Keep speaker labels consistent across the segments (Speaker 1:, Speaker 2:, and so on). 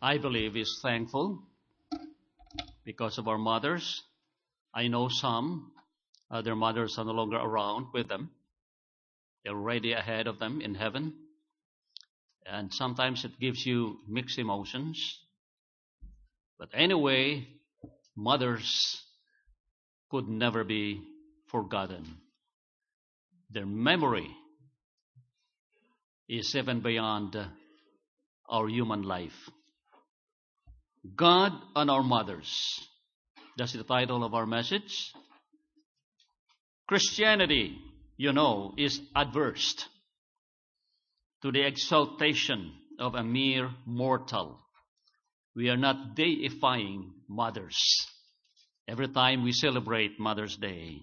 Speaker 1: I believe, is thankful because of our mothers. I know some, their mothers are no longer around with them. They're already ahead of them in heaven. And sometimes it gives you mixed emotions. But anyway, mothers could never be forgotten. Their memory is even beyond our human life. God and our mothers. That's the title of our message. Christianity, is adverse to the exaltation of a mere mortal. We are not deifying mothers. Every time we celebrate Mother's Day,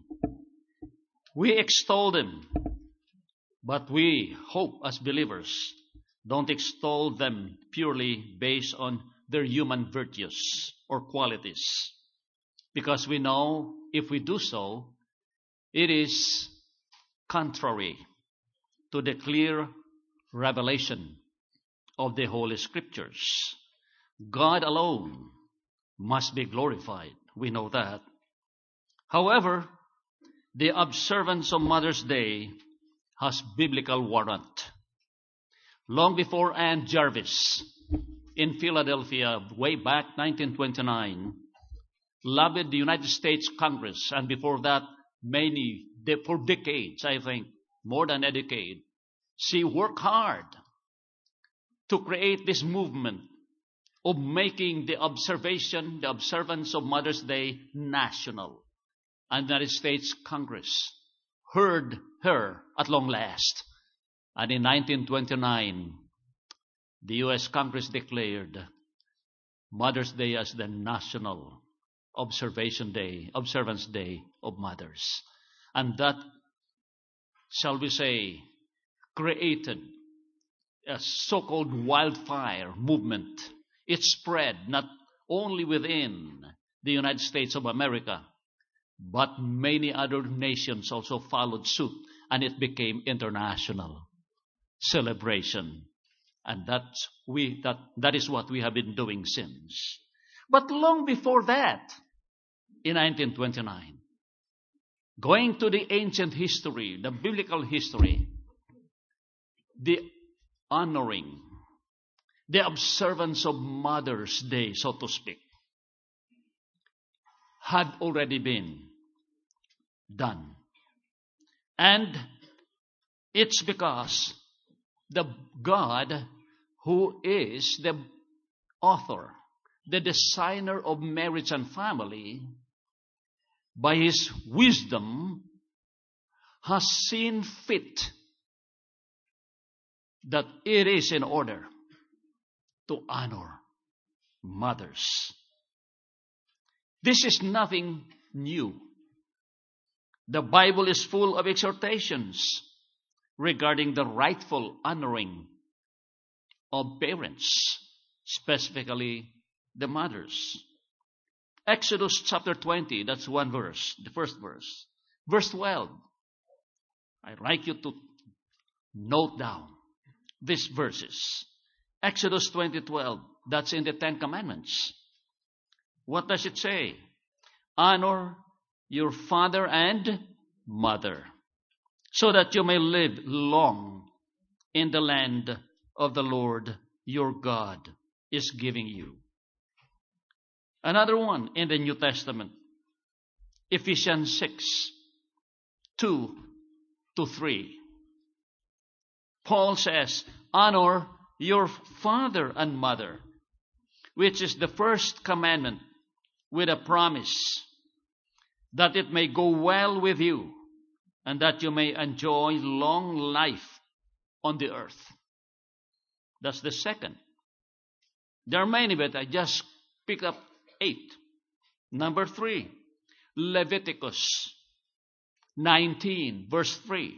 Speaker 1: we extol them. But we hope as believers don't extol them purely based on their human virtues or qualities. Because we know if we do so, it is contrary to the clear revelation of the Holy Scriptures. God alone must be glorified. We know that. However, the observance of Mother's Day has biblical warrant. Long before Ann Jarvis in Philadelphia, way back 1929, lobbied the United States Congress, and before that, for decades, I think, more than a decade, she worked hard to create this movement of making the observance of Mother's Day national. And the United States Congress heard her at long last. And in 1929, the U.S. Congress declared Mother's Day as the national observance day of mothers. And that, shall we say, created a so-called wildfire movement. It spread not only within the United States of America, but many other nations also followed suit, and it became international celebration. And that is what we have been doing since. But long before that, in 1929, going to the ancient history, the biblical history, the honoring, the observance of Mother's Day, so to speak, had already been done. And it's because the God who is the author, the designer of marriage and family, by His wisdom, has seen fit that it is in order to honor mothers. This is nothing new. The Bible is full of exhortations regarding the rightful honoring of parents, specifically the mothers. Exodus chapter 20, that's one verse, the first verse. Verse 12. I'd like you to note down these verses. Exodus 20:12, that's in the Ten Commandments. What does it say? Honor your father and mother, so that you may live long in the land of the Lord your God is giving you. Another one in the New Testament, Ephesians 6:2-3. Paul says, honor your father and mother, which is the first commandment, with a promise that it may go well with you and that you may enjoy long life on the earth. That's the second. There are many, but I just pick up 8. Number 3, Leviticus 19, verse 3.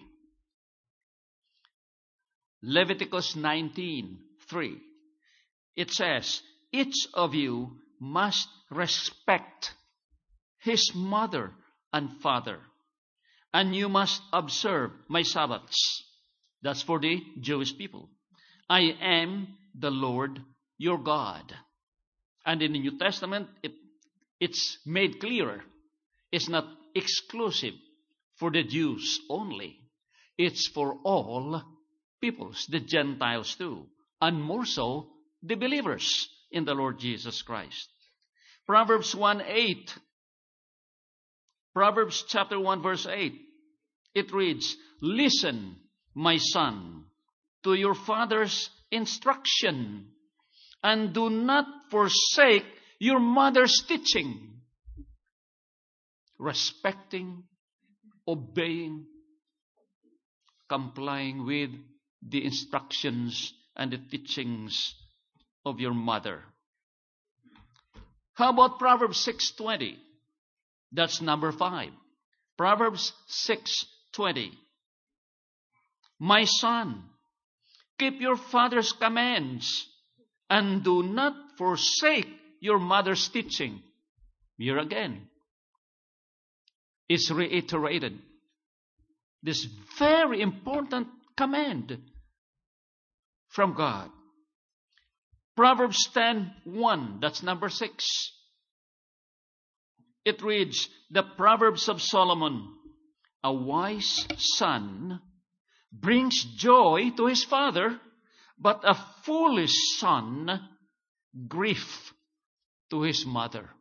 Speaker 1: Leviticus 19:3. It says, each of you must respect his mother and father, and you must observe my Sabbaths. That's for the Jewish people. I am the Lord your God. And in the New Testament, it's made clearer. It's not exclusive for the Jews only. It's for all peoples, the Gentiles too, and more so, the believers in the Lord Jesus Christ. Proverbs 1:8. Proverbs chapter 1 verse 8. It reads, "Listen, my son, to your father's instruction, and do not forsake your mother's teaching." Respecting, obeying, complying with the instructions and the teachings of your mother. How about Proverbs 6:20? That's number 5. Proverbs 6:20. "My son, keep your father's commands and do not forsake your mother's teaching." Here again, it's reiterated. This very important command from God. Proverbs 10:1, that's number 6. It reads, "The Proverbs of Solomon, a wise son brings joy to his father, but a foolish son grief to his mother."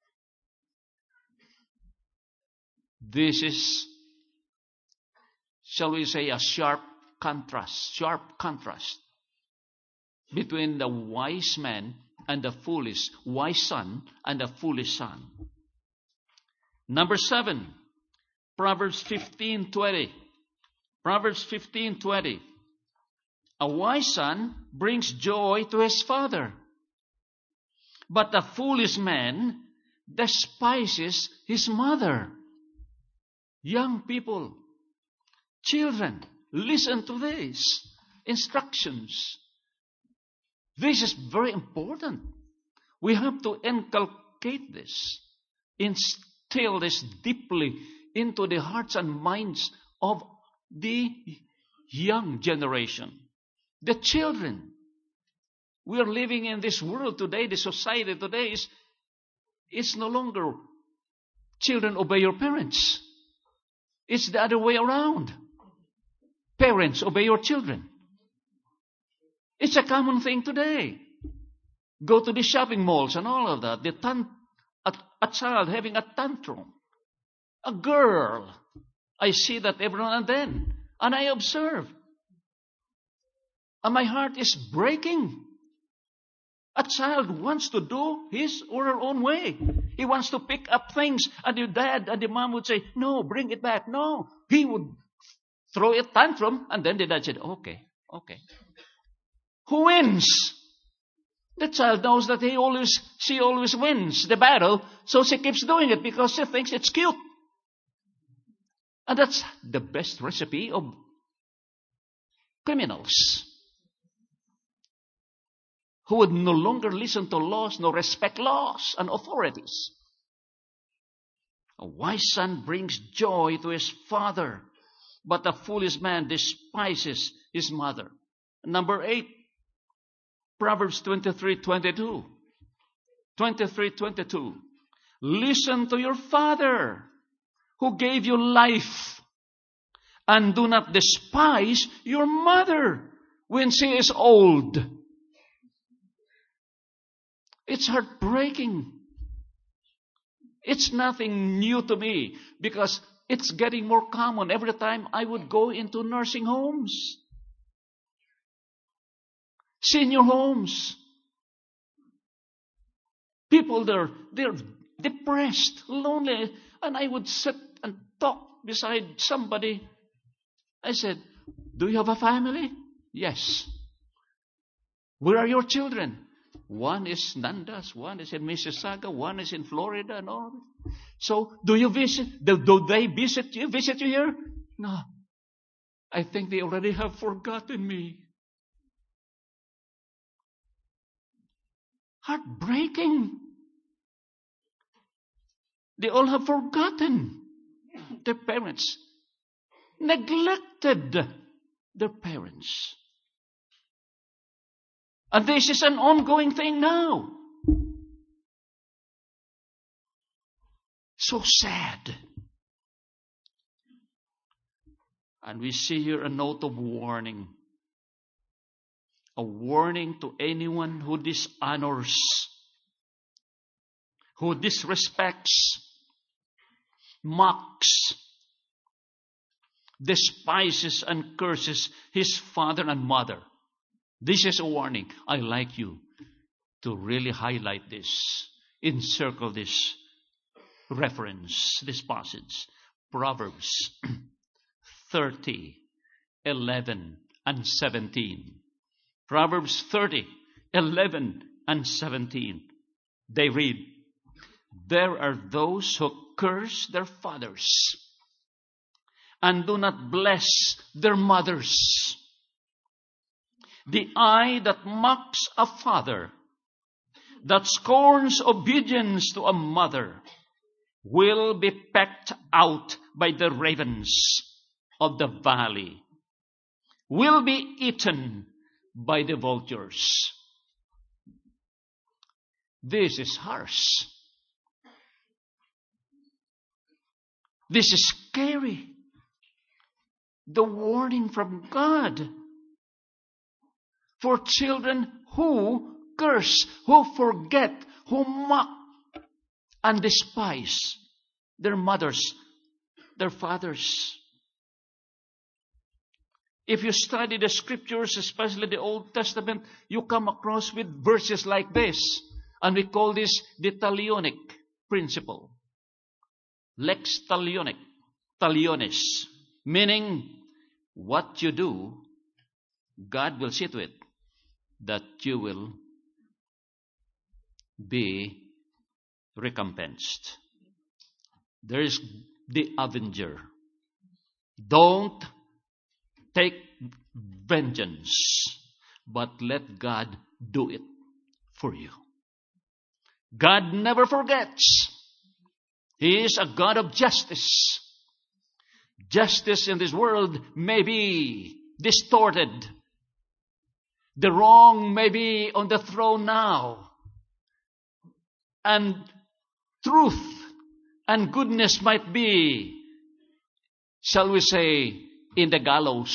Speaker 1: This is, shall we say, a sharp contrast between the wise man and the foolish, wise son and the foolish son. Number 7, Proverbs 15:20. Proverbs 15:20. "A wise son brings joy to his father, but a foolish man despises his mother." Young people, children, listen to these instructions. This is very important. We have to inculcate this, instill this deeply into the hearts and minds of the young generation, the children. We are living in this world today, the society today is no longer children obey your parents. It's the other way around. Parents obey your children. It's a common thing today. Go to the shopping malls and all of that. A child having a tantrum. A girl. I see that every now and then. And I observe. And my heart is breaking. A child wants to do his or her own way. He wants to pick up things, and the dad and the mom would say, "No, bring it back." No. He would throw a tantrum, and then the dad said, okay. Who wins? The child knows that she always wins the battle, so she keeps doing it because she thinks it's cute. And that's the best recipe of criminals, who would no longer listen to laws, nor respect laws and authorities. A wise son brings joy to his father, but a foolish man despises his mother. Number 8, Proverbs 23:22. 23:22. "Listen to your father, who gave you life, and do not despise your mother when she is old." It's heartbreaking. It's nothing new to me because it's getting more common every time I would go into nursing homes, senior homes. People they're depressed, lonely, and I would sit and talk beside somebody. I said, "Do you have a family?" "Yes." "Where are your children?" "One is Nandas, one is in Mississauga, one is in Florida," and all. "So, do you visit? Do they visit you here?" "No. I think they already have forgotten me." Heartbreaking. They all have forgotten their parents, neglected their parents. And this is an ongoing thing now. So sad. And we see here a note of warning. A warning to anyone who dishonors, who disrespects, mocks, despises and curses his father and mother. This is a warning. I like you to really highlight this, encircle this reference, this passage. Proverbs 30, 11 and 17. Proverbs 30, 11 and 17. They read, there are those who curse their fathers and do not bless their mothers. The eye that mocks a father, that scorns obedience to a mother, will be pecked out by the ravens of the valley, will be eaten by the vultures. This is harsh. This is scary. The warning from God for children who curse, who forget, who mock and despise their mothers, their fathers. If you study the scriptures, especially the Old Testament, you come across with verses like this. And we call this the talionic principle. Lex talionic, talionis, meaning what you do, God will see to it that you will be recompensed. There is the avenger. Don't take vengeance, but let God do it for you. God never forgets. He is a God of justice. Justice in this world may be distorted. The wrong may be on the throne now. And truth and goodness might be, shall we say, in the gallows,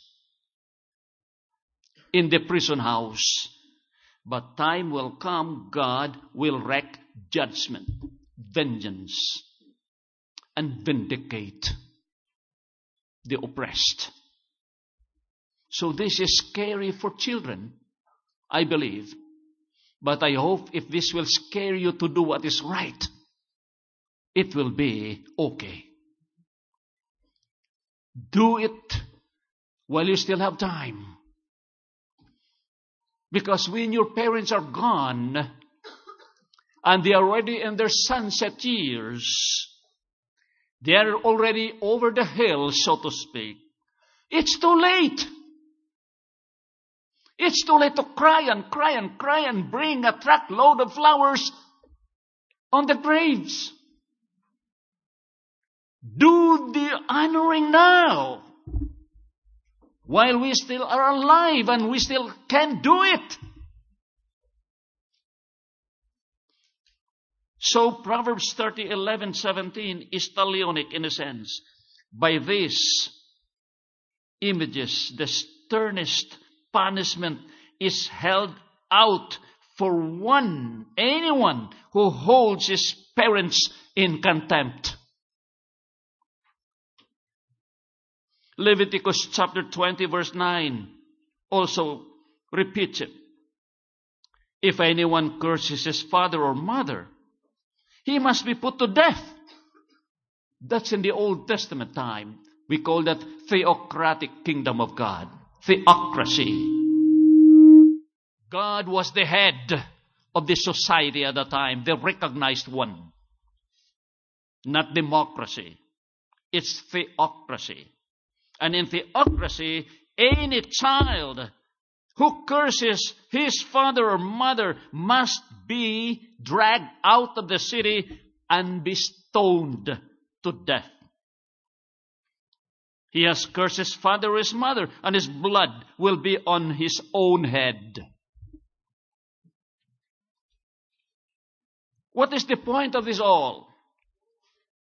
Speaker 1: in the prison house. But time will come, God will wreak judgment, vengeance, and vindicate the oppressed. So this is scary for children, I believe. But I hope if this will scare you to do what is right, it will be okay. Do it while you still have time. Because when your parents are gone, and they are already in their sunset years, they are already over the hill, so to speak, it's too late. It's too late to cry and cry and cry and bring a truckload of flowers on the graves. Do the honoring now, while we still are alive and we still can do it. So Proverbs 30, 11, 17 is talionic in a sense. By these images, the sternest punishment is held out for anyone who holds his parents in contempt. Leviticus chapter 20 verse 9 also repeats it. If anyone curses his father or mother, he must be put to death. That's in the Old Testament time. We call that theocratic kingdom of God. Theocracy. God was the head of the society at the time, the recognized one. Not democracy. It's theocracy. And in theocracy, any child who curses his father or mother must be dragged out of the city and be stoned to death. He has cursed his father or his mother, and his blood will be on his own head. What is the point of this all?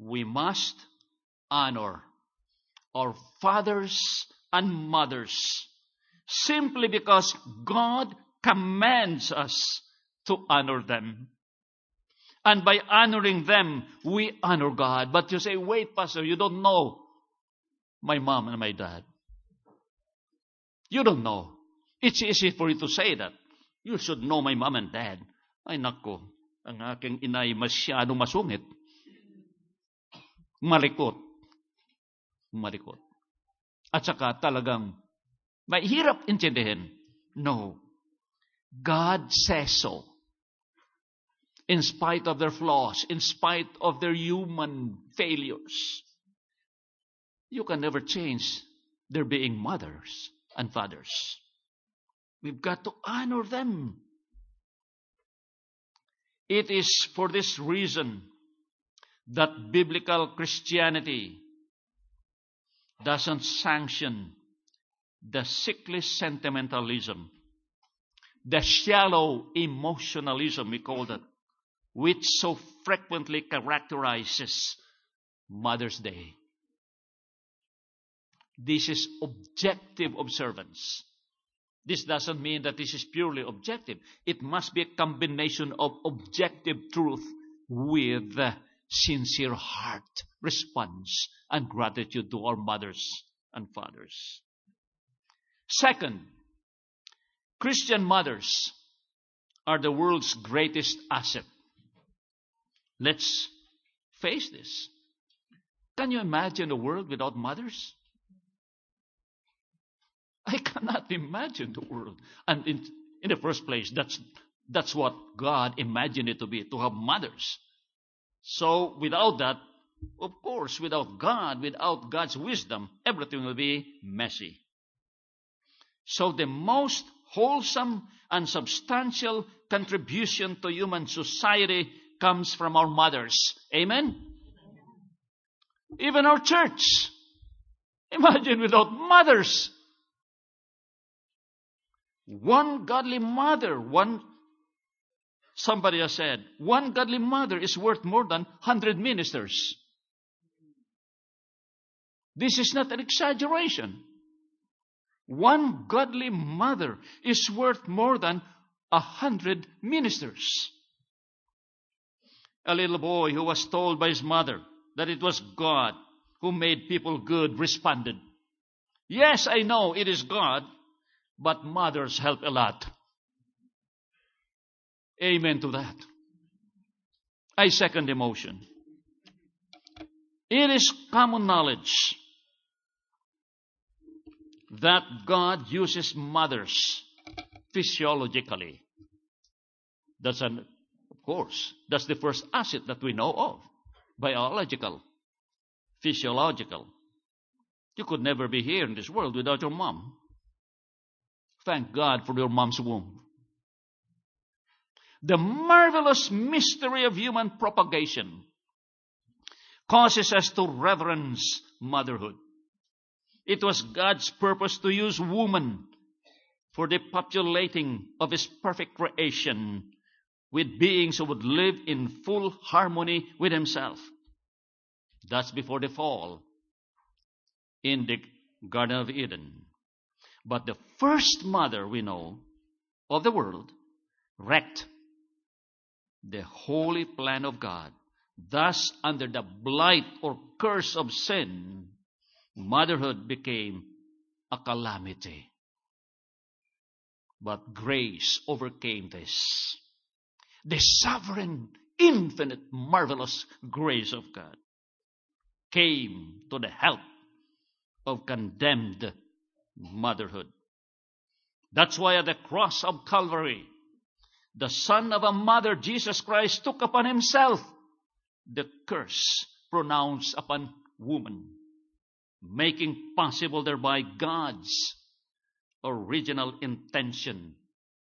Speaker 1: we must honor our fathers and mothers simply because God commands us to honor them. And by honoring them, we honor God. But you say, wait, Pastor, you don't know my mom and my dad. You don't know. It's easy for you to say that. You should know my mom and dad. Ay nako, ang aking inay masyadong masungit. Malikot. Malikot. At saka talagang mahirap intindihin. No. God says so. In spite of their flaws, in spite of their human failures, you can never change their being mothers and fathers. We've got to honor them. It is for this reason that biblical Christianity doesn't sanction the sickly sentimentalism, the shallow emotionalism, we call that, which so frequently characterizes Mother's Day. This is objective observance. This doesn't mean that this is purely objective. It must be a combination of objective truth with sincere heart response and gratitude to our mothers and fathers. Second, Christian mothers are the world's greatest asset. Let's face this. Can you imagine a world without mothers? I cannot imagine the world. And in the first place, that's what God imagined it to be, to have mothers. So without that, of course, without God, without God's wisdom, everything will be messy. So the most wholesome and substantial contribution to human society comes from our mothers. Amen? Even our church. Imagine without mothers. One godly mother, somebody has said, one godly mother is worth more than 100 ministers. This is not an exaggeration. One godly mother is worth more than 100 ministers. A little boy who was told by his mother that it was God who made people good responded, "Yes, I know it is God, but mothers help a lot." Amen to that. I second the motion. It is common knowledge that God uses mothers physiologically. Of course, that's the first asset that we know of. Biological, physiological. You could never be here in this world without your mom. Thank God for your mom's womb. The marvelous mystery of human propagation causes us to reverence motherhood. It was God's purpose to use woman for the populating of His perfect creation with beings who would live in full harmony with Himself. That's before the fall in the Garden of Eden. But the first mother we know of the world wrecked the holy plan of God. Thus, under the blight or curse of sin, motherhood became a calamity. But grace overcame this. The sovereign, infinite, marvelous grace of God came to the help of condemned motherhood. That's why at the cross of Calvary, the Son of a mother, Jesus Christ, took upon Himself the curse pronounced upon woman, making possible thereby God's original intention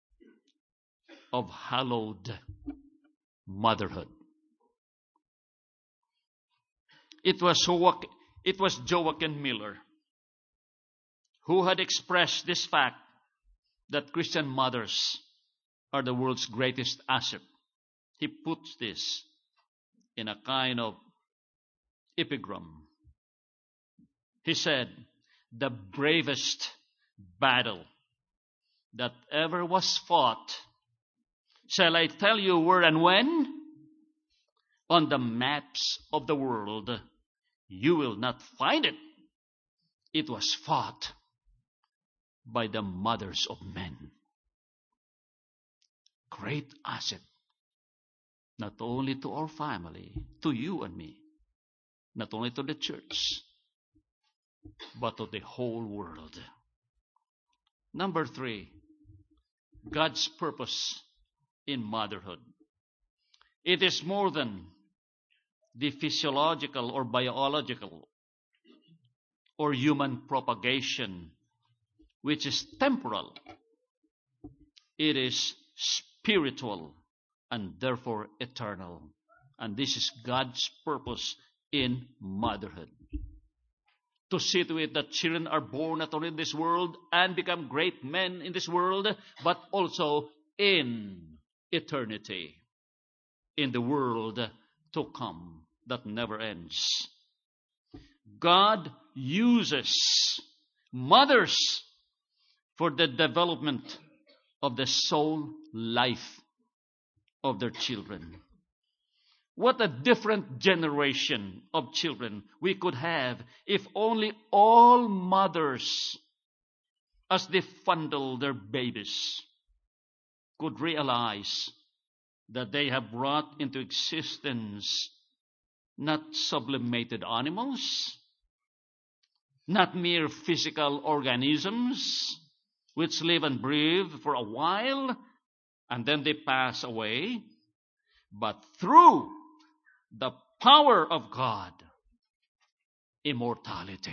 Speaker 1: of hallowed motherhood. It was Joachim Miller who had expressed this fact that Christian mothers are the world's greatest asset. He puts this in a kind of epigram. He said, the bravest battle that ever was fought. Shall I tell you where and when? On the maps of the world, you will not find it. It was fought by the mothers of men. Great asset, not only to our family, to you and me, not only to the church, but to the whole world. Number 3, God's purpose in motherhood. It is more than the physiological or biological or human propagation, which is temporal. It is spiritual and therefore eternal. And this is God's purpose in motherhood. To see to it that children are born not only in this world and become great men in this world, but also in eternity, in the world to come that never ends. God uses mothers for the development of the soul life of their children. What a different generation of children we could have if only all mothers, as they fondle their babies, could realize that they have brought into existence not sublimated animals, not mere physical organisms which live and breathe for a while and then they pass away, but through the power of God, immortality.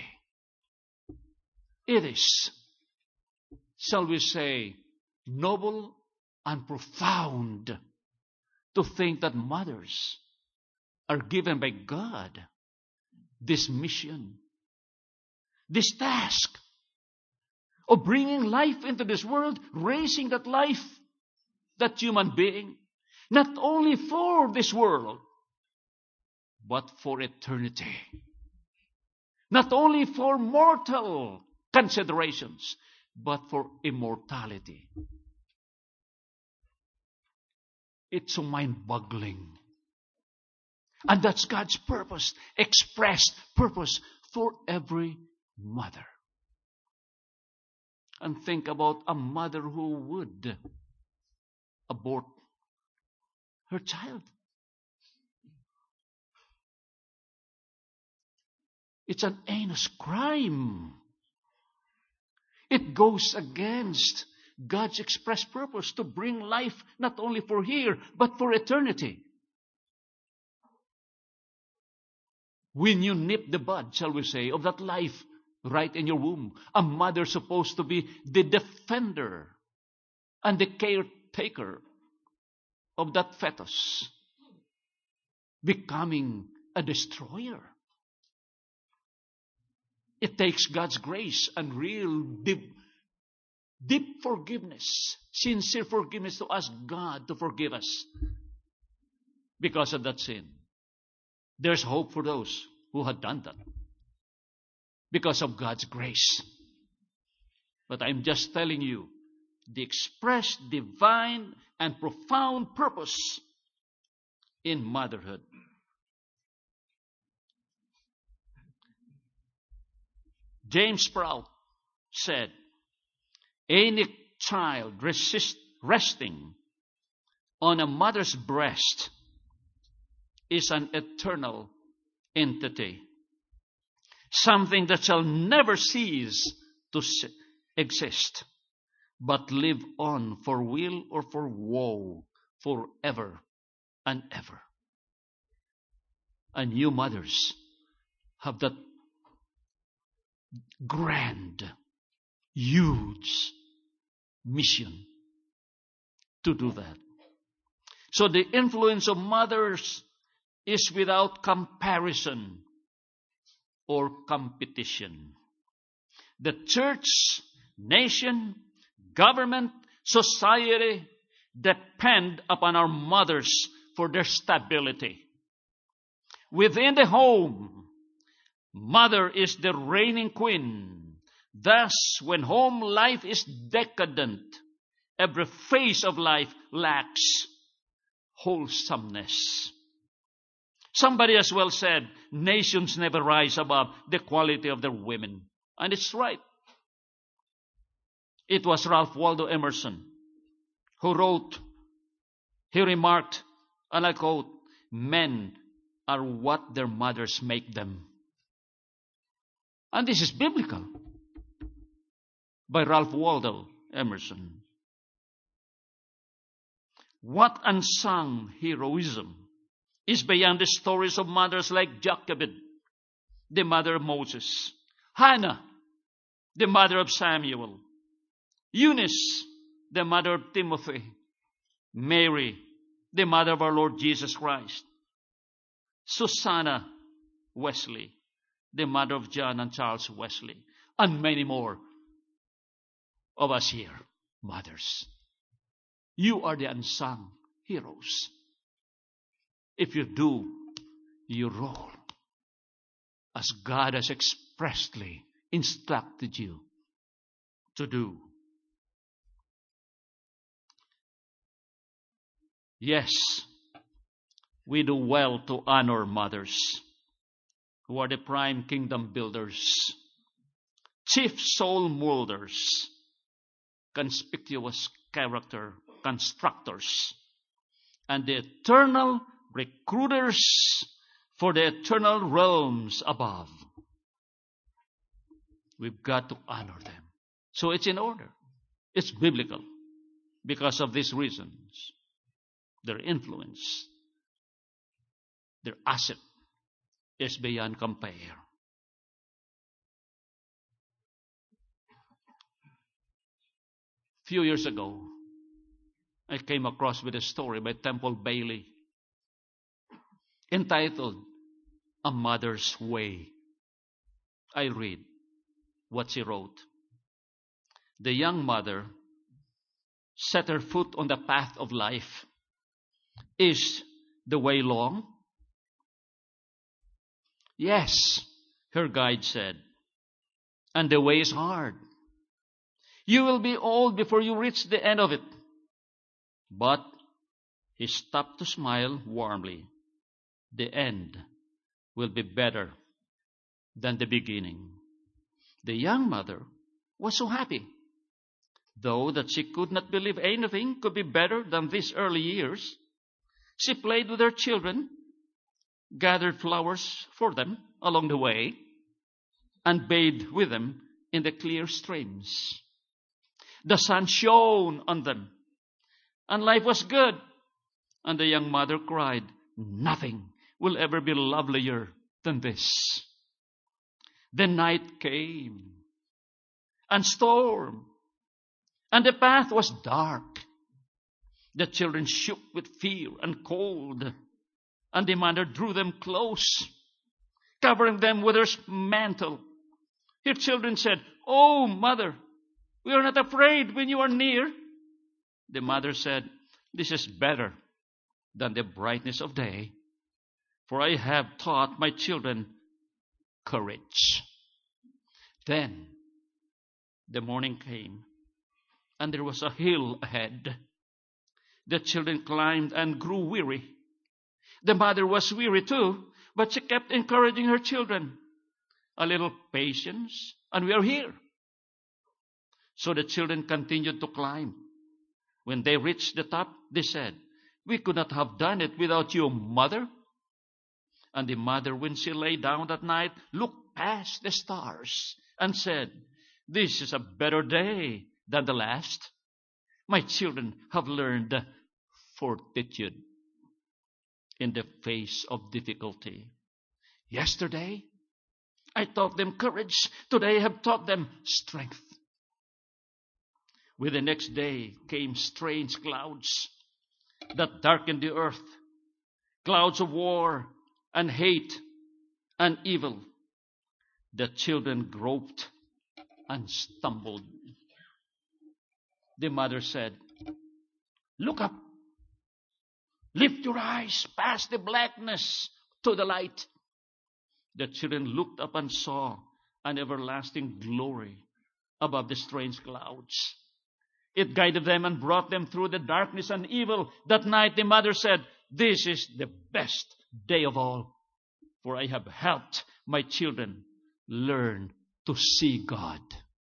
Speaker 1: It is, shall we say, noble and profound to think that mothers are given by God this mission, this task of bringing life into this world, raising that life, that human being, not only for this world, but for eternity. Not only for mortal considerations, but for immortality. It's so mind-boggling. And that's God's purpose, expressed purpose for every mother. And think about a mother who would abort her child. It's an heinous crime. It goes against God's express purpose to bring life not only for here, but for eternity. When you nip the bud, shall we say, of that life right in your womb, a mother supposed to be the defender and the caretaker of that fetus, becoming a destroyer. It takes God's grace and real deep forgiveness, sincere forgiveness to ask God to forgive us because of that sin. There's hope for those who had done that because of God's grace. But I'm just telling you the express divine and profound purpose in motherhood. James Sprout said, any child resting on a mother's breast is an eternal entity, something that shall never cease to exist, but live on for weal or for woe forever and ever. And you mothers have that grand, huge mission to do that. So the influence of mothers is without comparison or competition. The church, nation, government, society depend upon our mothers for their stability. Within the home, Mother is the reigning queen. Thus, when home life is decadent, every phase of life lacks wholesomeness. Somebody as well said, nations never rise above the quality of their women. And it's right. It was Ralph Waldo Emerson who wrote, he remarked, and I quote, men are what their mothers make them. And this is biblical by Ralph Waldo Emerson. What unsung heroism is beyond the stories of mothers like Jochebed, the mother of Moses, Hannah, the mother of Samuel, Eunice, the mother of Timothy, Mary, the mother of our Lord Jesus Christ, Susanna Wesley, the mother of John and Charles Wesley, and many more of us here, mothers. You are the unsung heroes. If you do your role as God has expressly instructed you to do. Yes, we do well to honor mothers who are the prime kingdom builders, chief soul molders, conspicuous character constructors, and the eternal recruiters for the eternal realms above. We've got to honor them. So it's in order. It's biblical. Because of these reasons, their influence, their asset is beyond compare. A few years ago, I came across with a story by Temple Bailey entitled A Mother's Way. I read what she wrote. The young mother set her foot on the path of life. Is the way long? Yes, her guide said. And the way is hard. You will be old before you reach the end of it. But he stopped to smile warmly. The end will be better than the beginning. The young mother was so happy, though that she could not believe anything could be better than these early years. She played with her children, gathered flowers for them along the way, and bathed with them in the clear streams. The sun shone on them, and life was good. And the young mother cried, nothing will ever be lovelier than this. The night came, and storm, and the path was dark. The children shook with fear and cold, and the mother drew them close, covering them with her mantle. Her children said, "Oh, mother, we are not afraid when you are near." The mother said, "This is better than the brightness of day, for I have taught my children courage." Then the morning came, and there was a hill ahead. The children climbed and grew weary. The mother was weary too, but she kept encouraging her children. A little patience, and we are here. So the children continued to climb. When they reached the top, they said, "We could not have done it without you, mother." And the mother, when she lay down that night, looked past the stars and said, "This is a better day than the last. My children have learned fortitude in the face of difficulty. Yesterday, I taught them courage. Today, I have taught them strength." With the next day came strange clouds that darkened the earth, clouds of war and hate and evil. The children groped and stumbled. The mother said, "Look up. Lift your eyes past the blackness to the light." The children looked up and saw an everlasting glory above the strange clouds. It guided them and brought them through the darkness and evil. That night the mother said, "This is the best day of all, for I have helped my children learn to see God."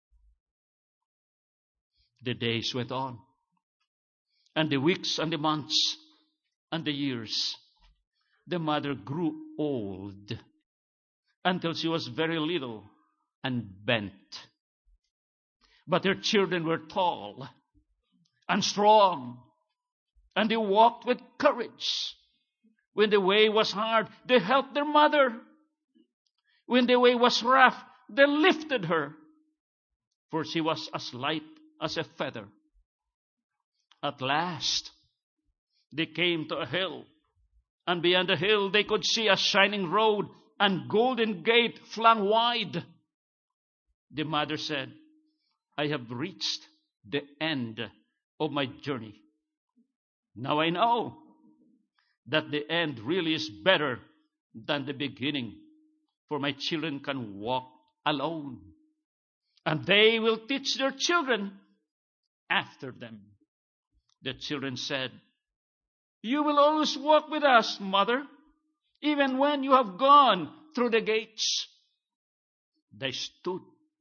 Speaker 1: The days went on, and the weeks and the months and the years. The mother grew old until she was very little and bent. But her children were tall and strong, and they walked with courage. When the way was hard, they helped their mother. When the way was rough, they lifted her, for she was as light as a feather. At last, they came to a hill, and beyond the hill they could see a shining road and golden gate flung wide. The mother said, "I have reached the end of my journey. Now I know that the end really is better than the beginning, for my children can walk alone, and they will teach their children after them." The children said, "You will always walk with us, Mother, even when you have gone through the gates." They stood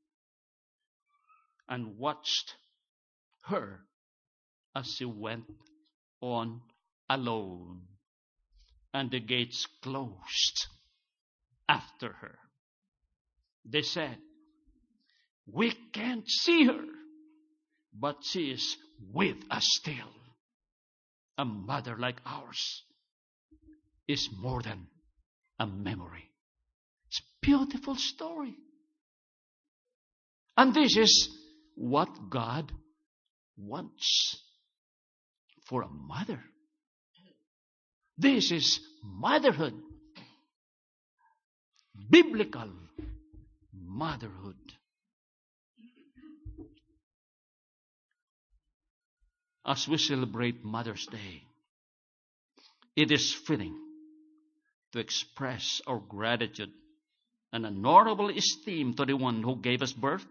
Speaker 1: and watched her as she went on alone, and the gates closed after her. They said, "We can't see her, but she is with us still." A mother like ours is more than a memory. It's a beautiful story. And this is what God wants for a mother. This is motherhood. Biblical motherhood. As we celebrate Mother's Day, it is fitting to express our gratitude and honorable esteem to the one who gave us birth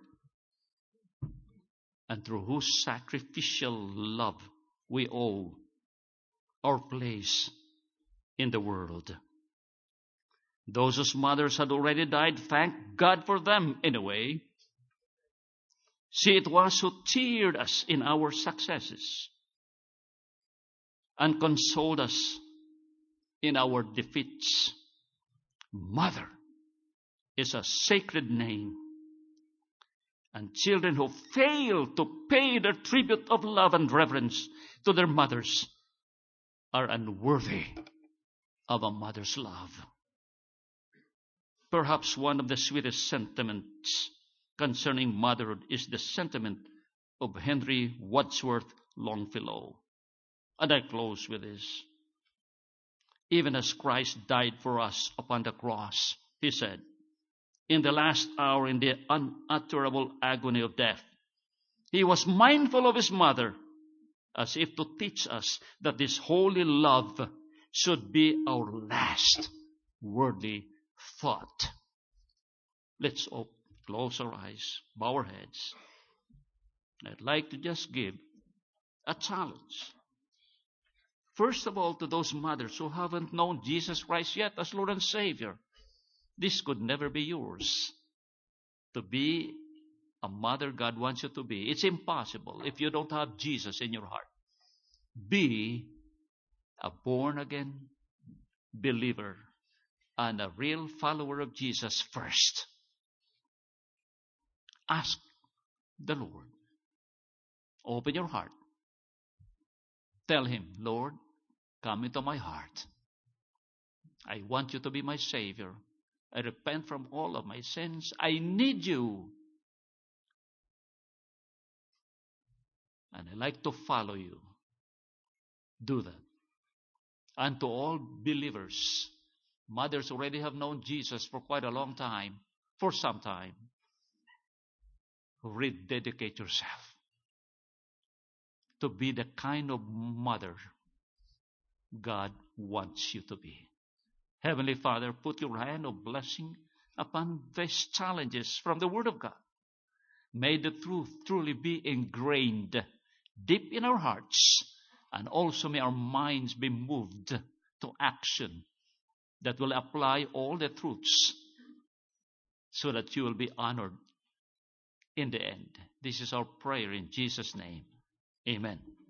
Speaker 1: and through whose sacrificial love we owe our place in the world. Those whose mothers had already died, thank God for them in a way. She it was who cheered us in our successes and consoled us in our defeats. Mother is a sacred name, and children who fail to pay their tribute of love and reverence to their mothers are unworthy of a mother's love. Perhaps one of the sweetest sentiments concerning motherhood is the sentiment of Henry Wadsworth Longfellow. And I close with this. Even as Christ died for us upon the cross, he said, in the last hour, in the unutterable agony of death, he was mindful of his mother, as if to teach us that this holy love should be our last worldly thought. Let's close our eyes, bow our heads. I'd like to just give a challenge. First of all, to those mothers who haven't known Jesus Christ yet as Lord and Savior. This could never be yours. To be a mother God wants you to be. It's impossible if you don't have Jesus in your heart. Be a born-again believer and a real follower of Jesus first. Ask the Lord. Open your heart. Tell Him, Lord, come into my heart. I want you to be my Savior. I repent from all of my sins. I need you. And I like to follow you. Do that. And to all believers, mothers already have known Jesus for quite a long time, for some time. Rededicate yourself to be the kind of mother God wants you to be. Heavenly Father, put your hand of blessing upon these challenges from the Word of God. May the truth truly be ingrained deep in our hearts, and also may our minds be moved to action that will apply all the truths so that you will be honored in the end. This is our prayer in Jesus' name. Amen.